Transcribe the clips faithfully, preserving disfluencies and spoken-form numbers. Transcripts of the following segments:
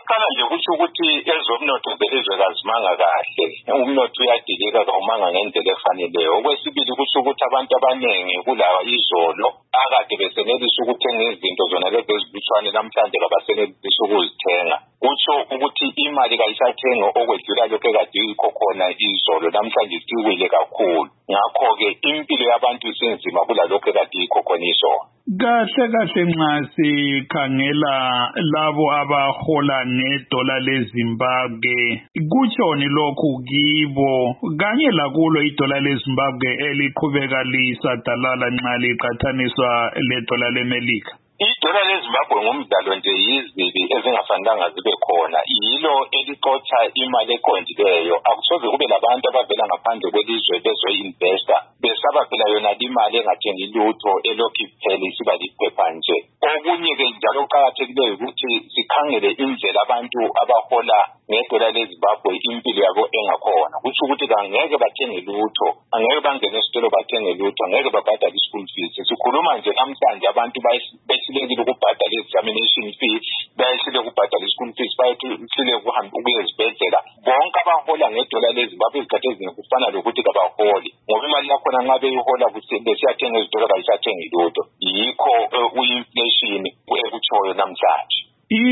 Okokuqala nje kusho ukuthi ezomnotho zelizwekazi manga kahle, umnotho uyadilika kawumanga ngendlela efaneleyo. Okwesibili kusho ukuthi abantu abaningi kulawa izolo akade besenelisa ukuthenga izinto zona lezi ezilutshwane namhlanje kabasenelisa ukuzithenga. Kusho ukuthi imali kayisathenga okwedlula lokho ekade yikho khona izolo namhlanje siwile kakhulu. Ngakho-ke impilo yabantu isinzima kulalokho ekade yikho khona izolo. Kahle kahle nxa sikhangela labo abahola ngedola leZimbabwe kutshoni lokhu kibo kanye lakulo idola leZimbabwe eliqhubeka lisadalala nxa liqathaniswa ledola leMelika? Idola leZimbabwe ngumdlalo nje yizibi ezingafanelanga zibe khona. Yilo elixotsha imali eqondileyo. Akusoze kube labantu abavela ngaphandle kwelizwe bezoyinvesta besaba phela yona imali engathengi lutho elokhu iphela isiba liphepha nje. Okunye-ke njalo kuqakathekileyo ukuthi sikhangele indlela abantu abahola ngedola leZimbabwe impilo yabo engakhona. Kusho ukuthi angeke bathenge lutho, angeke bangene esitolo bathenge lutho, angeke babhadale i-school fees. Sikhuluma nje namhlanje abantu behlulekile ukubhadala i-examination fee, behlulekile ukubhadala i-school fees, behlulekile ukuhamba ukuya ezibhedlela. Bonke abahola ngedola leZimbabwe izikhathi eziningi kufana lokuthi kabaholi ngoba imali yakhona nxa beyihola besiyathenga ezitolo kayisathengi lutho. Yikho u-inflation ekutshoyo namhlanje.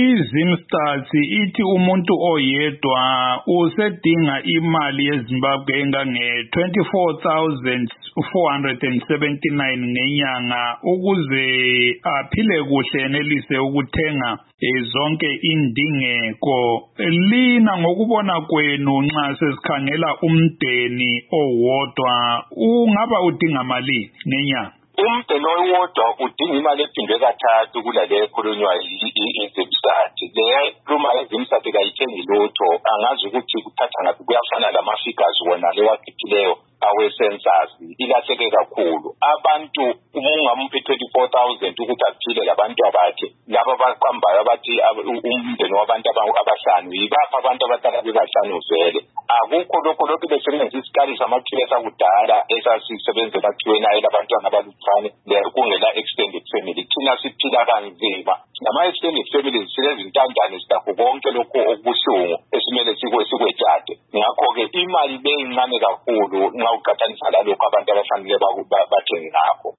IZimstats ithi umuntu oyedwa usedinga imali yeZimbabwe engange twenty-four thousand four hundred seventy-nine ngenyanga ukuze aphile kuhle enelise ukuthenga zonke indingeko. Lina ngokubona kwenu nxa sesikhangela umndeni owodwa ungaba udinga mali ngenyanga? Umndeni owodwa udinga imali ephindwe kathathu kulale ekhulunywa iZimstats. Le khuluma iZimstats kayithengi lutho, angazi ukuthi kuthatha ngaphi kuyafana lama-figures wona lewakhiphileyo awe-census. Ilahleke kakhulu. Abantu umungamuphi twenty-four thousand ukuthi aphile labantu abakhe laba abaqambayo abathi umndeni wabantu abahlanu yibapha abantu abahlala bebahlanu vele. Akukho lokho lokhu besebenzisa isikali samakhiwe sakudala esasisebenza emakhiweni ayelabantwana abalufane kungela extended family. Thina siphila kanzima nama-extended families silezintandane sitakho konke lokho okubuhlungu esimele sikwetshade. Ngakho-ke imali leyincane kakhulu nxa uqathanisa lalokho abantu abafanele bathenge ngakho.